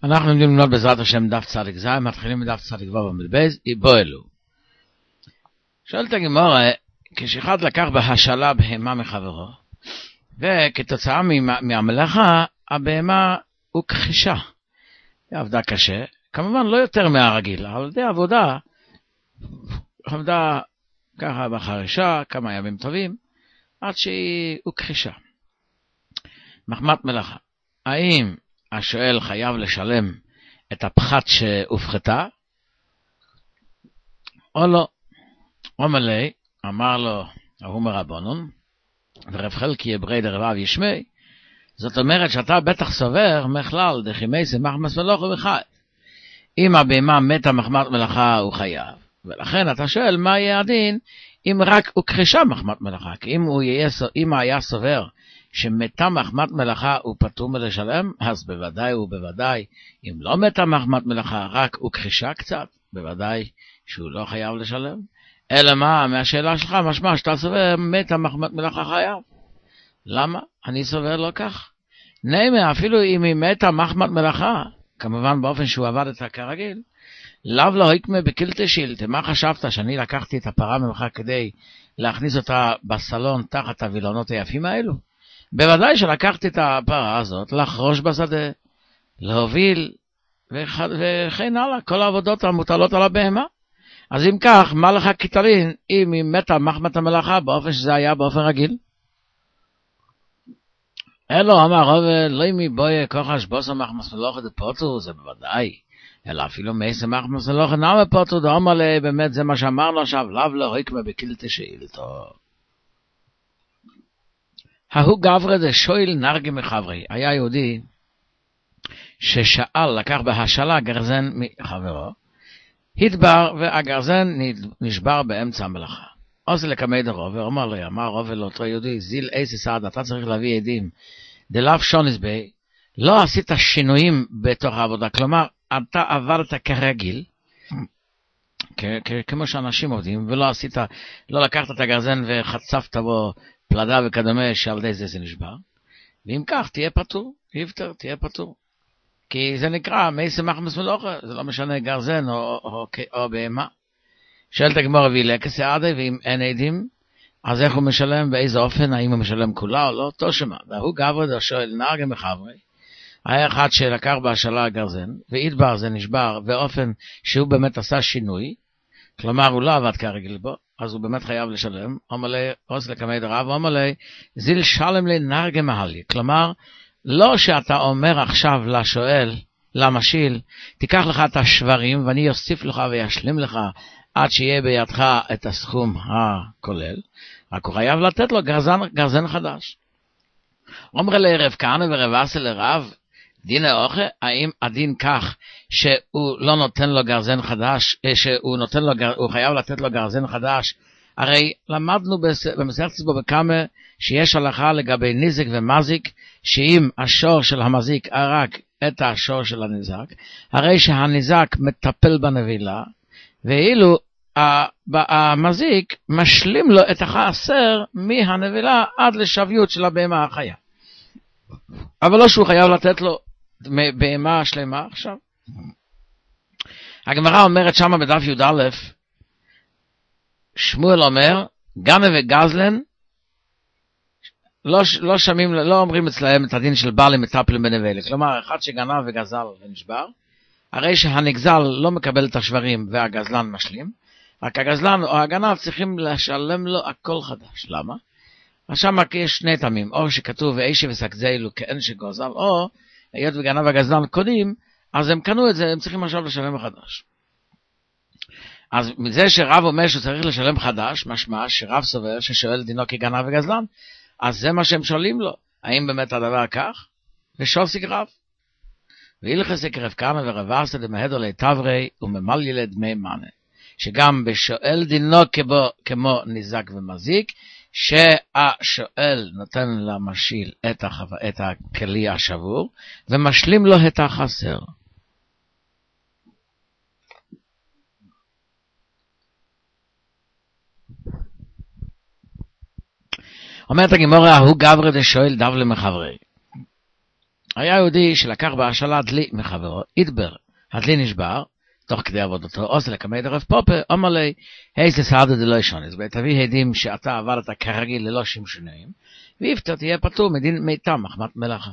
אנחנו לומדים ללמוד בעזרת השם דף צדיק ז', מתחילים מדף צדיק ו' עמוד בייס, בוא אלו. שואלת הגמרא, כשאחד לקח בהשאלה בהמה מחברו, וכתוצאה מהמלאכה, הבהמה הוכחשה. היא עבדה קשה, כמובן לא יותר מהרגיל, אבל די עבודה, עבדה ככה בחרישה, כמה ימים טובים, עד שהיא הוכחשה. מחמת מלאכה. האם השואל חייב לשלם את הפחת שהופחתה, או לא? אומלי, אמר לו, ההוא מרבונון, ורב חלקי אברי דרבב ישמי, זאת אומרת שאתה בטח סובר מכלל דחימי זה מחמס מלאכה וחי. אם הבהמה מתה מחמת מלאכה הוא חייב, ולכן אתה שואל מה יהיה הדין אם רק הוכחשה מחמת מלאכה, כי אם היה סובר שמתה מחמת מלאכה הוא פטור מלשלם, אז בוודאי ובוודאי, אם לא מתה מחמת מלאכה, רק הוכחשה קצת, בוודאי שהוא לא חייב לשלם. אלא מה, מהשאלה שלך, משמע שאתה סובר מתה מחמת מלאכה חייב. למה? אני סובר לא כך. נאמה, אפילו אם היא מתה מחמת מלאכה, כמובן באופן שהוא עבד את כרגיל, לאו לא יקמה בקילטה שילטה. מה חשבת, שאני לקחתי את הפרה ממך כדי להכניס אותה בסלון תחת הווילונות היפים האלו? בוודאי שלקחתי את הפרה הזאת, לחרוש בשדה, להוביל, וכן הלאה, כל העבודות המוטלות על הבהמה. אז אם כך, מה לך כתלין, אם היא מתה מחמת המלאכה, באופן שזה היה באופן רגיל? אלו אמר רובל, לא אם היא בויה כוחש בוסו מחמס מלאכה דפוטו, זה בוודאי. אלא אפילו מייסה מחמס מלאכה נאמה פוטו, דאמר לי, באמת זה מה שאמרנו עכשיו, לאו לא היקמה בקילטה שאילתו. ההוא גברה זה שויל נרגי מחברי. היה יהודי ששאל, לקח בהשאלה גרזן מחברו, התבר והגרזן נשבר באמצע המלאכה. עושה לקמי דרוב, ואומר לו, אמר רובל לאותו יהודי, זיל איזה סעד, אתה צריך להביא עדים, דלאו שוניס בי, לא עשית שינויים בתוך העבודה, כלומר, אתה עבדת כרגיל, כמו שאנשים עובדים, ולא עשית, לא לקחת את הגרזן וחצפת בו פלדה וכדומה שעל די זה נשבר, ואם כך תהיה פטור, יפטר, תהיה פטור. כי זה נקרא מייסה מחמס מלאכה, זה לא משנה גרזן או בהמה. שואלת הגמרא וילקה סעדה, ואם אין עדים, אז איך הוא משלם, באיזה אופן, האם הוא משלם כולה או לא? תושמה, והוא גברה שואל נרגה מחברי, היה אחד שלקח בהשאלה הגרזן, והתבר זה נשבר, באופן שהוא באמת עשה שינוי, כלומר הוא לא עבד כרגיל בו, אז הוא באמת חייב לשלם. אומר לי, עושה לקמי דרב, אומר לי, זיל שלם לי נרגה מהלי, כלומר, לא שאתה אומר עכשיו לשואל, למשיל, תיקח לך את השברים, ואני אוסיף לך וישלים לך, עד שיהיה בידך את הסכום הכולל, רק הוא חייב לתת לו גרזן חדש. אומר לי רב כהנא ורב אסי לרב, דין האוכה, האם הדין כך שהוא לא נותן לו גרזן חדש, הוא חייב לתת לו גרזן חדש? הרי למדנו במסכת בבא קמא שיש הלכה לגבי נזק ומזיק, שאם השור של המזיק הרג את השור של הנזק, הרי שהנזק מטפל בנבילה, ואילו המזיק משלים לו את החסר מהנבילה עד לשביות של הבהמה החיה. אבל לא שהוא חייב לתת לו בהמה שלמה עכשיו. הגמרא אומרת שמה בדף י"א, שמואל אומר, גנב וגזלן, לא שמים, לא אומרים אצלהם את הדין של בעלי מטפלים בנבלה. כלומר, אחד שגנב וגזל ונשבר, הרי שהנגזל לא מקבל את השברים והגזלן משלים, רק הגזלן או הגנב צריכים לשלם לו הכל חדש. למה? שם יש שני תמים, או שכתוב ואישה וסקזלו כאין שגוזל, או היות וגנב הגזלן קודם, אז הם קנו את זה, הם צריכים עכשיו לשלם חדש. אז מזה שרב אומר שהוא צריך לשלם חדש, משמע שרב סובר ששואל דינו כגנב וגזלן, אז זה מה שהם שואלים לו, האם באמת הדבר כך? ושוסיק רב. והילכסק רב כהנא ורב אסי דמהדו לתברי וממלא לדמי מנה, שגם בשואל דינו כמו נזק ומזיק, שהשואל נותן למשיל את הכלי השבור, ומשלים לו את החסר. אומרת הגמרא, הוא גברה דשואל דבלה מחברי. היה יהודי שלקח בהשאלה דלי מחברו, ידבר, הדלי נשבר, תוך כדי עבודתו, עושה לקמי דרב פופה, אומר לי, איזה סעדה דלא ישונס, ותביא עדים שאתה עבדת כרגיל ללא שום שינויים, ואיפטר תהיה פטור מדין מיתם, מחמת מלאכה.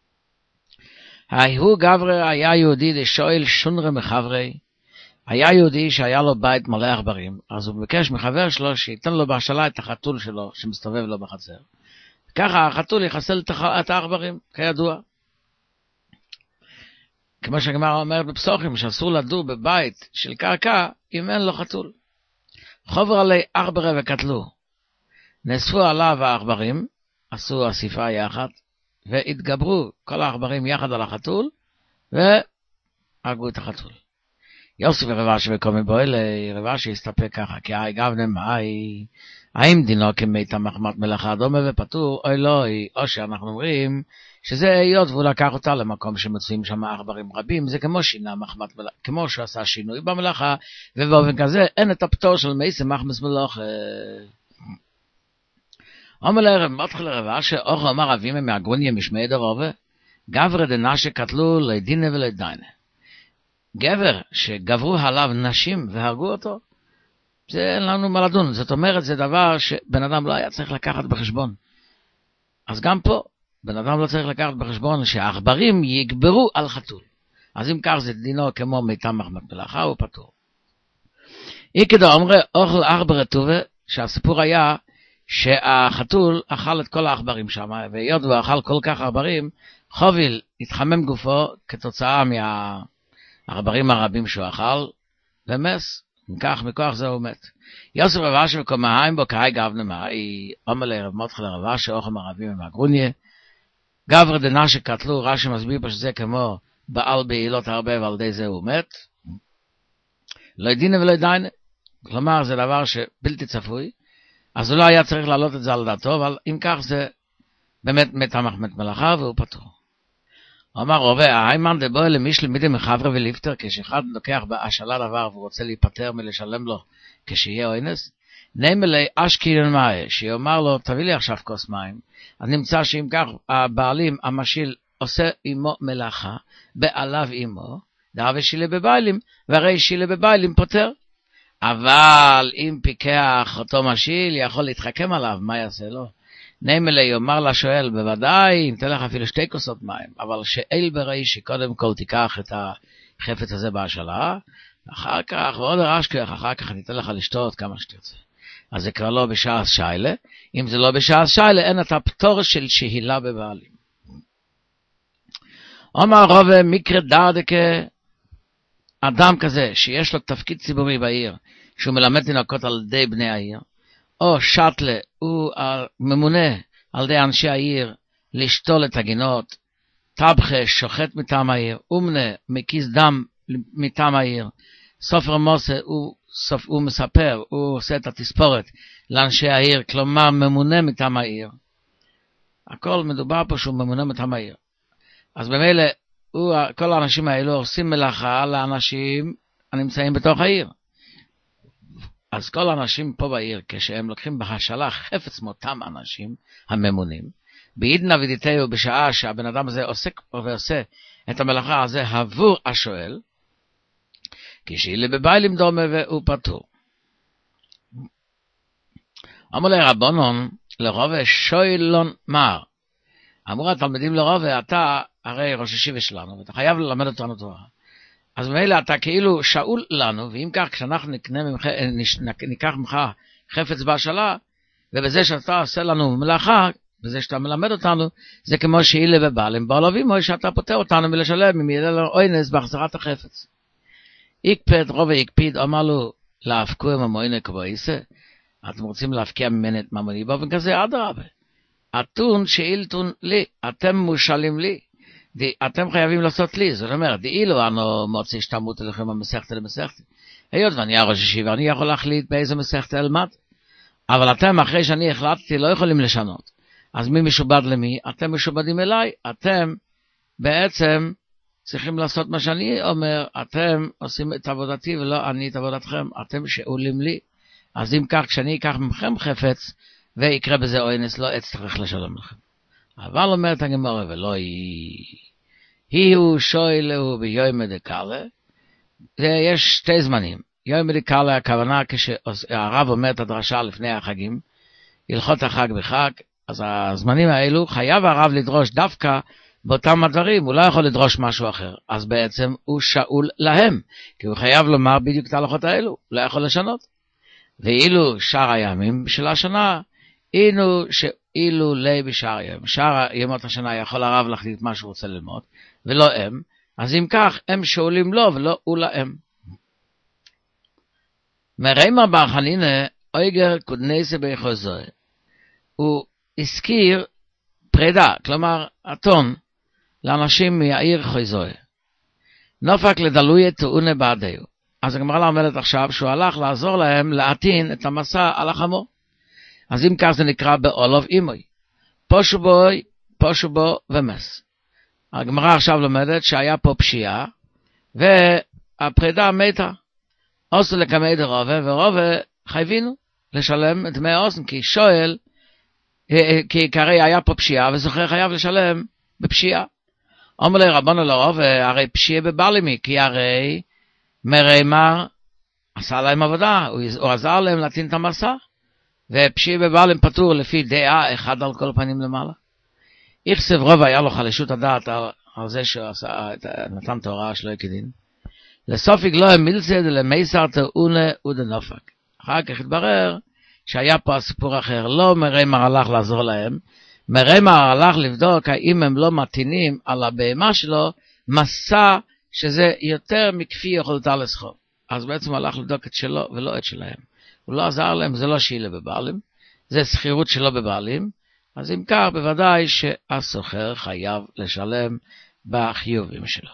הוא גברי היה יהודי לשואל שונרה מחברי, היה יהודי שהיה לו בית מלא עכברים, אז הוא ביקש מחבר שלו שייתן לו בהשאלה את החתול שלו שמסתובב לו בחצר. ככה החתול יחסל את העכברים, כידוע. כמו שהגמרא אומרת בפסוחים, שאסור לדור בבית של קרקע אם אין לו חתול. חובר עלי עכברי וקטלו. נאספו עליו העכברים, עשו אסיפה יחד, והתגברו כל העכברים יחד על החתול, והרגו את החתול. יוסף ורבשי וקומי בוילי, רבשי הסתפק ככה, כי גבנה מאי, האם דינו כמיתה מחמת מלאכה דומה ופטור, אוי לא, או שאנחנו אומרים, שזה היות והוא לקח אותה למקום שמצויים שם עכברים רבים, זה כמו שינה מחמת מלאכה, כמו שהוא עשה שינוי במלאכה, ובאופן כזה אין את הפטור של מייסה מחמס מלאכה. אומר לערב, מתחיל לרבשי, אוכל אמר אבימה מהגוניה משמי דרובה, גברי דנה שקטלו לידינה ולדיינה. גבר שגברו עליו נשים והרגו אותו, זה אין לנו מה לדון. זאת אומרת, זה דבר שבן אדם לא היה צריך לקחת בחשבון. אז גם פה, בן אדם לא צריך לקחת בחשבון שהעכברים יגברו על חתול. אז אם כך זה דינו כמו מיתה מחמת מלאכה, הוא פטור. איקדו אומרי, אוכל עכברי טובה, שהסיפור היה שהחתול אכל את כל העכברים שם, והיות הוא אכל כל כך עכברים, חוביל התחמם גופו כתוצאה העכברים הרבים שהוא אכל, ומס, מכוח זה הוא מת. יוסף רבשי וקומהיים בו קאי גבנה מאי, אומר לרב מותחל רבשי, אוכם הרבים ומהגרוניה, גבר דנה שקטלו, רש"י מסביר פה שזה כמו בעל בעילות הרבה ועל די זה הוא מת, לא ידינה ולא ידיינה, כלומר זה דבר שבלתי צפוי, אז הוא לא היה צריך להעלות את זה על דעתו, אבל אם כך זה באמת מת מחמת מלאכה והוא פטור. אמר רובה, היימן דבוי למישל מידי מחברה וליפטר, כשאחד לוקח בהשאלה דבר והוא רוצה להיפטר מלשלם לו כשיהיה אונס, נאמר לי אשקילן מים, שיאמר לו, תביא לי עכשיו כוס מים, אז נמצא שאם כך הבעלים, המשיל, עושה עמו מלאכה, בעליו עמו, דאבי שילה בביילים, והרי שילה בביילים פותר. אבל אם פיקח אותו משיל, יכול להתחכם עליו, מה יעשה לו? נאמר יאמר לשואל, בוודאי, נתן לך אפילו 2 כוסות מים, אבל שאל בראי שקודם כל תיקח את החפץ הזה בהשאלה, אחר כך, ועוד הרשכח, אחר כך ניתן לך לשתות כמה שתרצה. אז זה כבר לא בשעה שיילה, אם זה לא בשעה שיילה, אין את הפטור של שהילה בבעלים. אומר רובה מקרה דרדקה, אדם כזה שיש לו תפקיד ציבורי בעיר, שהוא מלמד תינוקות על ידי בני העיר, או שטלה, הוא ממונה על ידי אנשי העיר לשתול את הגינות, טבחה שוחט מטעם העיר, אומנה מקיס דם מטעם העיר, סופר מוסה הוא מספר, הוא עושה את התספורת לאנשי העיר, כלומר ממונה מטעם העיר. הכל מדובר פה שהוא ממונה מטעם העיר. אז במילא כל האנשים האלו עושים מלאכה לאנשים הנמצאים בתוך העיר. אז כל האנשים פה בעיר, כשהם לוקחים בהשאלה חפץ מותם אנשים הממונים, בעידנא ודיתהו בשעה שהבן אדם הזה עוסק ועושה את המלאכה הזה עבור השואל, כשאילה בביילים דומה והוא פטור. אמר לרבונון, לרובה שוילון מר. אמרו התלמידים לרובה, אתה הרי ראש ישיבה שלנו, ואתה חייב ללמד אותנו תורה. אז ממילא אתה כאילו שאול לנו, ואם כך כשאנחנו ניקח ממך חפץ בהשאלה, ובזה שאתה עושה לנו מלאכה, בזה שאתה מלמד אותנו, זה כמו שאילה בבעלים בעלבים, או שאתה פותר אותנו מלשלם, אם יהיה לנו אונס בהחזרת החפץ. יקפד, רובה יקפיד, אמר לו, להפקו עם המוינה כבויסה, אתם רוצים להפקיע ממני את ממוני, באופן כזה, אדרבה. אתון שאילתון לי, אתם מושלים לי, אתם חייבים לעשות לי, זאת אומרת, אילו אנו מוציא שתמות אליכם המסכת למסכת, היות ואני הראש ישיבה, אני יכול להחליט באיזה מסכת אלמד, אבל אתם אחרי שאני החלטתי לא יכולים לשנות, אז מי משובד למי? אתם משובדים אליי, אתם בעצם צריכים לעשות מה שאני אומר, אתם עושים את עבודתי ולא אני את עבודתכם, אתם שאולים לי, אז אם כך, כשאני אקח ממכם חפץ, ויקרה בזה אונס, לא אצטרך לשלם לכם. אבל אומרת הגמרא, ולא היא הוא שואל הוא ביום דקאלה. יש שתי זמנים. יום דקאלה הכוונה כשהרב אומר את הדרשה לפני החגים, הלכות החג בחג, אז הזמנים האלו חייב הרב לדרוש דווקא באותם הדברים, הוא לא יכול לדרוש משהו אחר, אז בעצם הוא שאול להם, כי הוא חייב לומר בדיוק את ההלכות האלו, הוא לא יכול לשנות. ואילו שאר הימים של השנה, אילו לי בשאר יום, שאר ימות השנה יכול הרב להחליט מה שהוא רוצה ללמוד, ולא הם, אז אם כך הם שאולים לו ולא הוא להם. מרמר בר חנינא אויגר קודנסה ביחוזוי, הוא הזכיר פרידה, כלומר אתון, לאנשים מהעיר חוזוי. נופק לדלויה תאונה בעדיו. אז הגמרא אומרת עכשיו שהוא הלך לעזור להם להטעין את המסע על החמור. אז אם כך זה נקרא באולוב אימוי. פושו בו ומס. הגמרא עכשיו לומדת שהיה פה פשיעה, והפרידה מתה. עשו לקמי דרובה, ורובה חייבינו לשלם את דמי האוסן, כי שואל, כי הרי היה פה פשיעה, וזוכר חייב לשלם בפשיעה. אומר לי רבנו לרובה, הרי פשיעה בבעלימי, כי הרי מרמר עשה להם עבודה, הוא עזר להם להטעין את המסע, ופשיעה בבעלים פטור לפי דעה אחד על כל פנים למעלה. איכסב רוב היה לו חלישות הדעת על זה שנתן תורה שלא כדין. לסופיק לא המילצה דלמייסר תאונה ודנופק. אחר כך התברר שהיה פה הסיפור אחר, לא מרמר הלך לעזור להם, מרמר הלך לבדוק האם הם לא מתאינים על הבהמה שלו מסע שזה יותר מכפי יכולתה לסחוב. אז בעצם הלך לבדוק את שלו ולא את שלהם. הוא לא עזר להם, זה לא שאילה בבעלים, זה שכירות שלו בבעלים, אז אם כך בוודאי שהסוחר חייב לשלם בחיובים שלו.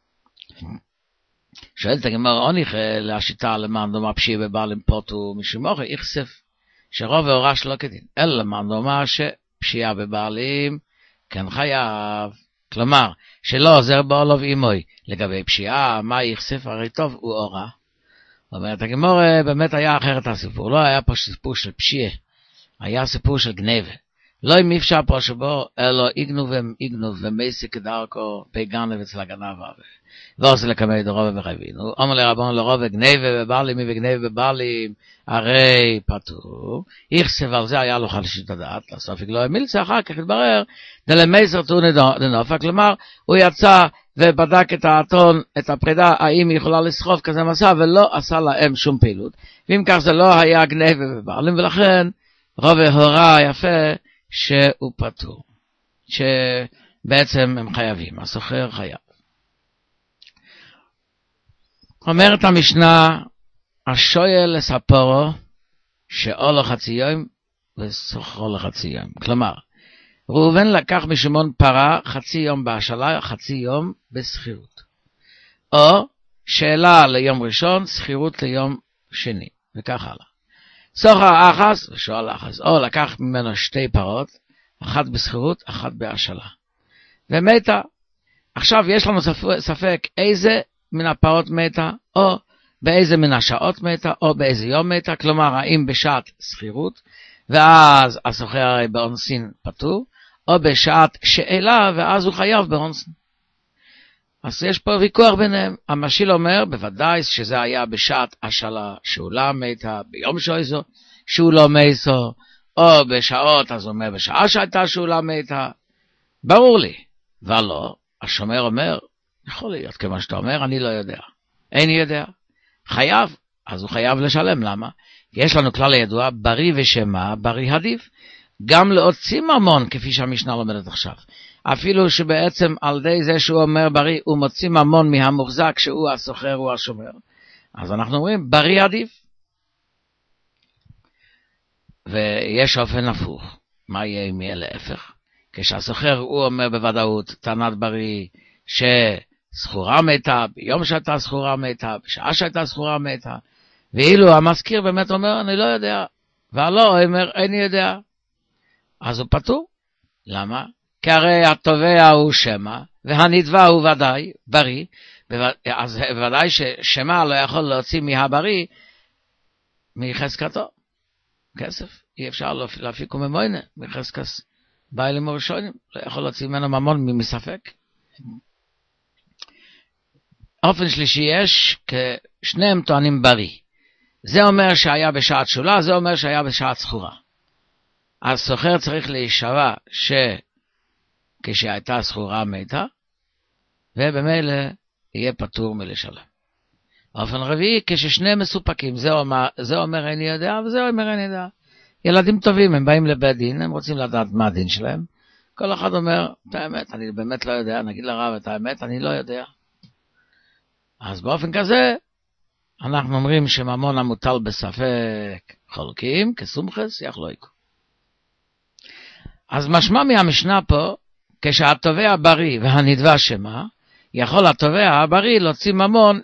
שואלת הגמרא, אוניך להשיטה למען דומה פשיעה בבעלים פוטו משמוך, יחשף שרוב והורש לא כדין, אלא למען דומה שפשיעה בבעלים כן חייב. כלומר, שלא עוזר באולוב אימוי לגבי פשיעה, מה יחשף? הרי טוב הוא אורה. אומרת הגמרא, באמת היה אחרת הסיפור, לא היה פה סיפור של פשיעה, היה סיפור של גנבה. לא אם אפשר פה שבו, אלא איגנוב ומסי כדרכו בגנב אצל הגנב ועושה לקמי דרובה וחייבינו. אומר לרבנו לרובה, גנבה בבעלים וגנבה בבעלים, הרי פטור. יחשב על זה היה לו חלישות הדעת, לסופיק לא המילצה, אחר כך התברר, דלמייסר תאונה דנופק, כלומר, הוא יצא ובדק את האתון, את הפרידה, האם היא יכולה לסחוב כזה מסע, ולא עשה להם שום פעילות. ואם כך זה לא היה גנבה בבעלים, ולכן רובה הורה יפה, שהוא פטור, שבעצם הם חייבים, הסוחר חייב. אומרת המשנה, השואל לספורו, שאולו חצי יום וסוחרו לחצי יום. כלומר, ראובן לקח משמעון פרה חצי יום בהשאלה, חצי יום בסחירות. או שאלה ליום ראשון, סחירות ליום שני, וכך הלאה. סוחר אחס ושואל אחס, או לקח ממנו שתי פרות, אחת בסחירות, אחת בהשאלה. ומתה. עכשיו יש לנו ספק איזה מן הפרות מתה, או באיזה מן השעות מתה, או באיזה יום מתה, כלומר האם בשעת סחירות, ואז הסוחר הרי באונסין פטור, או בשעת שאלה, ואז הוא חייב באונסין. אז יש פה ויכוח ביניהם. המשיל אומר, בוודאי שזה היה בשעת השאלה, שהוא לא מתה, ביום שויזו, שהוא לא מייסו, או בשעות, אז הוא אומר, בשעה שהייתה שהוא לא מתה. ברור לי. ולא, השומר אומר, יכול להיות כמו שאתה אומר, אני לא יודע. אין יודע. חייב, אז הוא חייב לשלם. למה? כי יש לנו כלל הידוע, בריא ושמה, בריא עדיף. גם להוציא ממון, כפי שהמשנה לומדת עכשיו. אפילו שבעצם על די זה שהוא אומר בריא, הוא מוציא ממון מהמוחזק שהוא הסוחר, הוא השומר. אז אנחנו אומרים, בריא עדיף. ויש אופן הפוך. מה יהיה אם יהיה להפך? כשהסוחר הוא אומר בוודאות, טענת בריא, שסחורה מתה, ביום שהייתה סחורה מתה, בשעה שהייתה סחורה מתה, ואילו המזכיר באמת אומר, אני לא יודע, והלא אומר, איני יודע. אז הוא פטור. למה? כי הרי התובע הוא שמה, והנדבה הוא ודאי בריא, אז ודאי ששמה לא יכול להוציא מהבריא, מחזקתו. כסף. אי אפשר להפיק וממוינה מחזקס בעלים הראשונים, לא יכול להוציא ממנו ממון מספק. אופן שלישי יש, כשניהם טוענים בריא. זה אומר שהיה בשעת שולה, זה אומר שהיה בשעת סחורה. הסוחר צריך להישבע שכשהייתה סחורה מתה, ובמילא יהיה פטור מלשלם. באופן רביעי, כששניהם מסופקים, זה אומר אני יודע, וזה אומר אני יודע. ילדים טובים, הם באים לבית דין, הם רוצים לדעת מה הדין שלהם. כל אחד אומר, את האמת, אני באמת לא יודע, נגיד לרב את האמת, אני לא יודע. אז באופן כזה, אנחנו אומרים שממון המוטל בספק חולקים, כסומכס יחלוקו. אז משמע מהמשנה פה, כשהתובע בריא והנדבה שמה, יכול התובע הבריא להוציא ממון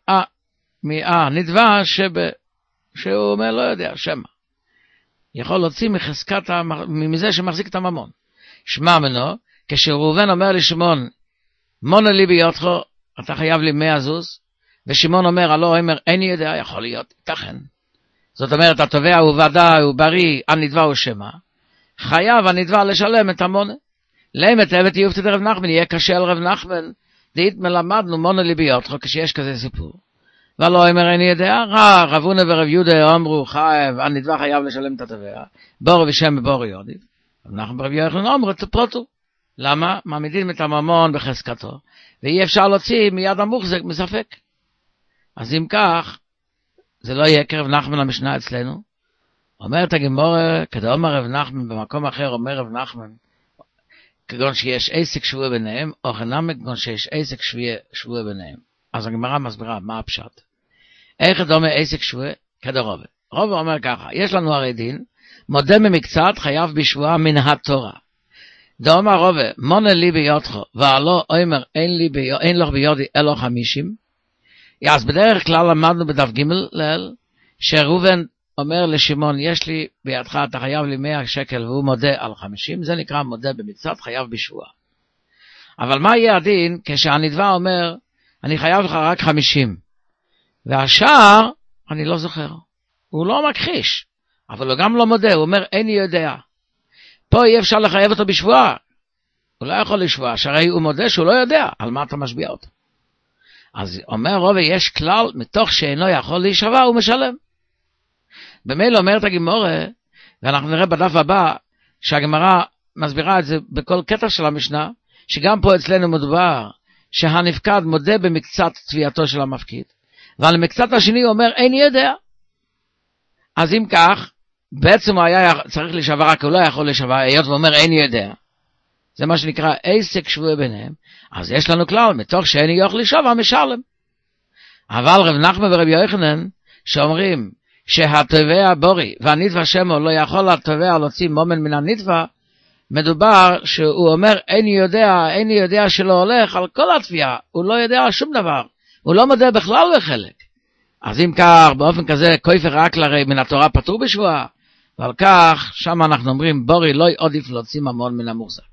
מהנדבה שהוא אומר לא יודע, שמה. יכול להוציא מזה שמחזיק את הממון. שמע מנו, כשראובן אומר לשמעון, מונה לי ביותך, אתה חייב לי 100 זוז, ושמעון אומר, הלא, איני יודע, יכול להיות, תכן. זאת אומרת, התובע הוא ודאי, הוא בריא, הנדבה הוא שמה, חייב הנדבה לשלם את המונה. למה תאבת יופתי דרב נחמן, יהיה קשה על רב נחמן, דהית מלמדנו מונה לי ביותך, כשיש כזה סיפור. ולא אומר אני יודע, רב הונא ורב יהודה אמרו חייב, הנדבה חייב לשלם את התובע, בור ושם בור יודי. אנחנו ברב יוחנן אמרו תפרוטו. למה? מעמידים את הממון בחזקתו, ואי אפשר להוציא מיד המוחזק מספק. אז אם כך, זה לא יהיה כרב נחמן המשנה אצלנו. אומרת הגמרא, כדאמר רב נחמן, במקום אחר אומר רב נחמן, כגון שיש עסק שבוע ביניהם, או חנמי כגון שיש עסק שבוע ביניהם. אז הגמרא מסבירה מה הפשט. איך דומה עסק שבוע? כדרובה. רובה אומר ככה, יש לנו הרי דין, מודה ממקצת חייב בשבועה מן התורה. דאמר רובה, מונה לי ביודך, והלא אומר אין לך ביודי אלו 50. אז בדרך כלל למדנו בדף ג' ליל, שראובן אומר לשמעון, יש לי בידך, אתה חייב לי 100 שקל, והוא מודה על 50, זה נקרא מודה במקצת חייב בשבועה. אבל מה יהיה הדין כשהנדבה אומר, אני חייב לך רק 50, והשאר אני לא זוכר. הוא לא מכחיש, אבל הוא גם לא מודה, הוא אומר איני יודע. פה אי אפשר לחייב אותו בשבועה, הוא לא יכול לשבוע, שהרי הוא מודה שהוא לא יודע על מה אתה משביע אותו. אז אומר רובה, יש כלל, מתוך שאינו יכול להישבע, הוא משלם. במילא אומרת הגמרא, ואנחנו נראה בדף הבא, שהגמרא מסבירה את זה בכל קטע של המשנה, שגם פה אצלנו מדובר, שהנפקד מודה במקצת תביעתו של המפקיד, ועל המקצת השני הוא אומר, איני יודע. אז אם כך, בעצם הוא היה צריך להישבע, רק הוא לא יכול להישבע, היות ואומר, איני יודע. זה מה שנקרא עסק שבוע ביניהם. אז יש לנו כלל, מתוך שאיני יכול להישבע, משלם. אבל רב נחמן ורב יוחנן, שאומרים, שהתובע בורי, והנדבה שמו לא יכול התובע להוציא מומן מן הנדבה, מדובר שהוא אומר, איני יודע שלא הולך על כל התביעה, הוא לא יודע שום דבר, הוא לא מודה בכלל בחלק. אז אם כך, באופן כזה, כופר רק לרי מן התורה פטור בשבועה, ועל כך, שם אנחנו אומרים, בורי לא עדיף להוציא ממון מן המוחזק.